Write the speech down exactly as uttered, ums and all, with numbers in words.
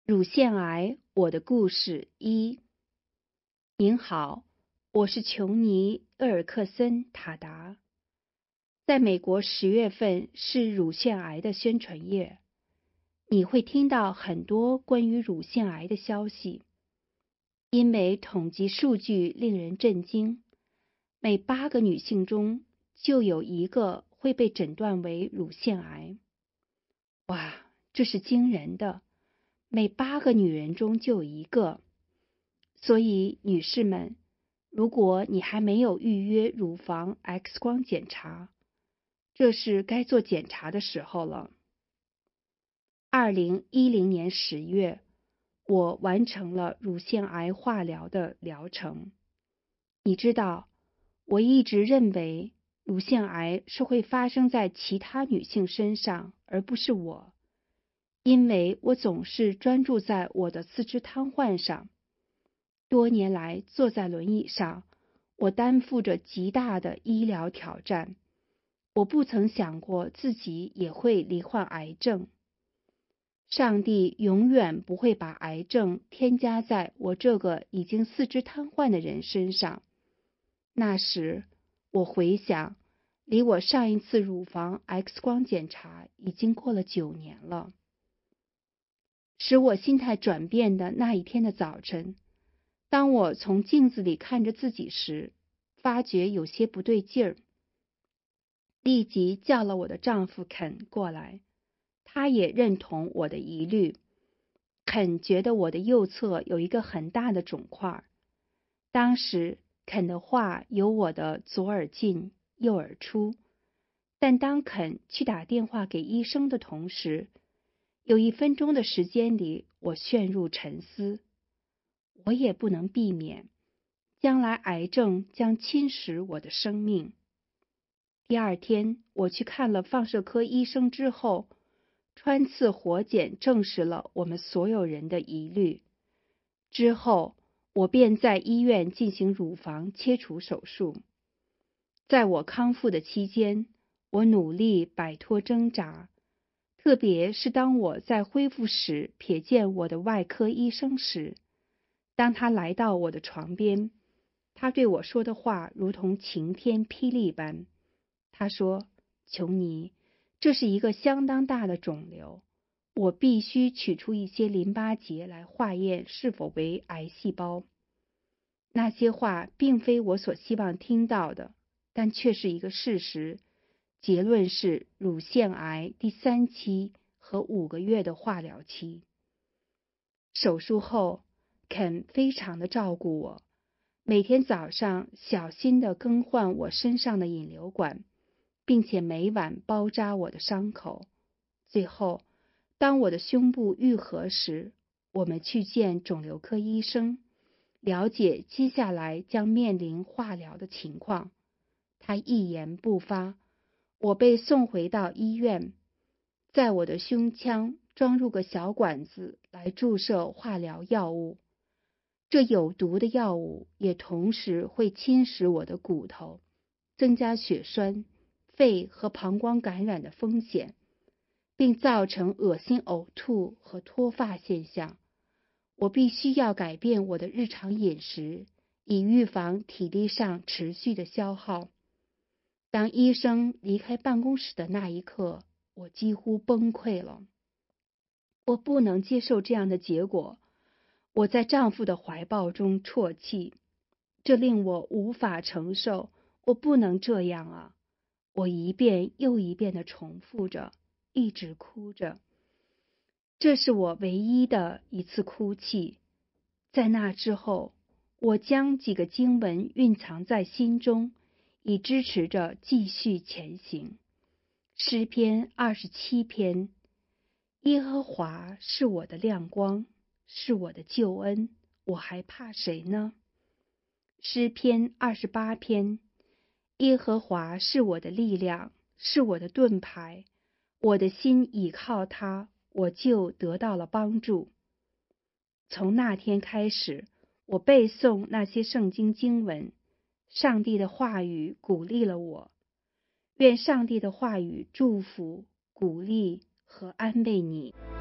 乳腺癌，我的故事一。您好，我是琼尼·厄尔克森·塔达。在美国十月份是乳腺癌的宣传月，你会听到很多关于乳腺癌的消息，因为统计数据令人震惊，每八个女性中就有一个会被诊断为乳腺癌。哇，这是惊人的！每八个女人中就有一个。所以，女士们，如果你还没有预约乳房 X 光检查，这是该做检查的时候了。二零一零年十月，我完成了乳腺癌化疗的疗程。你知道，我一直认为乳腺癌是会发生在其他女性身上，而不是我。因为我总是专注在我的四肢瘫痪上，多年来坐在轮椅上，我担负着极大的医疗挑战。我不曾想过自己也会罹患癌症。上帝永远不会把癌症添加在我这个已经四肢瘫痪的人身上。那时，我回想，离我上一次乳房 X 光检查已经过了九年了。使我心态转变的那一天的早晨，当我从镜子里看着自己时，发觉有些不对劲儿，立即叫了我的丈夫肯过来。他也认同我的疑虑。肯觉得我的右侧有一个很大的肿块。当时肯的话由我的左耳进右耳出，但当肯去打电话给医生的同时，有一分钟的时间里，我陷入沉思。我也不能避免，将来癌症将侵蚀我的生命。第二天，我去看了放射科医生之后，穿刺活检证实了我们所有人的疑虑。之后，我便在医院进行乳房切除手术。在我康复的期间，我努力摆脱挣扎。特别是当我在恢复室瞥见我的外科医生时，当他来到我的床边，他对我说的话如同晴天霹雳般。他说：“琼尼，这是一个相当大的肿瘤，我必须取出一些淋巴结来化验是否为癌细胞。”那些话并非我所希望听到的，但却是一个事实。结论是乳腺癌第三期和五个月的化疗期。手术后，肯非常的照顾我，每天早上小心地更换我身上的引流管，并且每晚包扎我的伤口。最后，当我的胸部愈合时，我们去见肿瘤科医生，了解接下来将面临化疗的情况。他一言不发。我被送回到医院，在我的胸腔装入个小管子来注射化疗药物。这有毒的药物也同时会侵蚀我的骨头，增加血栓、肺和膀胱感染的风险，并造成恶心呕吐和脱发现象。我必须要改变我的日常饮食，以预防体力上持续的消耗。当医生离开办公室的那一刻，我几乎崩溃了。我不能接受这样的结果。我在丈夫的怀抱中啜泣，这令我无法承受。我不能这样啊！我一遍又一遍地重复着，一直哭着。这是我唯一的一次哭泣。在那之后，我将几个经文蕴藏在心中，以支持着继续前行。诗篇二十七篇：耶和华是我的亮光，是我的救恩，我还怕谁呢？诗篇二十八篇：耶和华是我的力量，是我的盾牌，我的心倚靠他，我就得到了帮助。从那天开始，我背诵那些圣经经文，上帝的话语鼓励了我。愿上帝的话语祝福、鼓励和安慰你。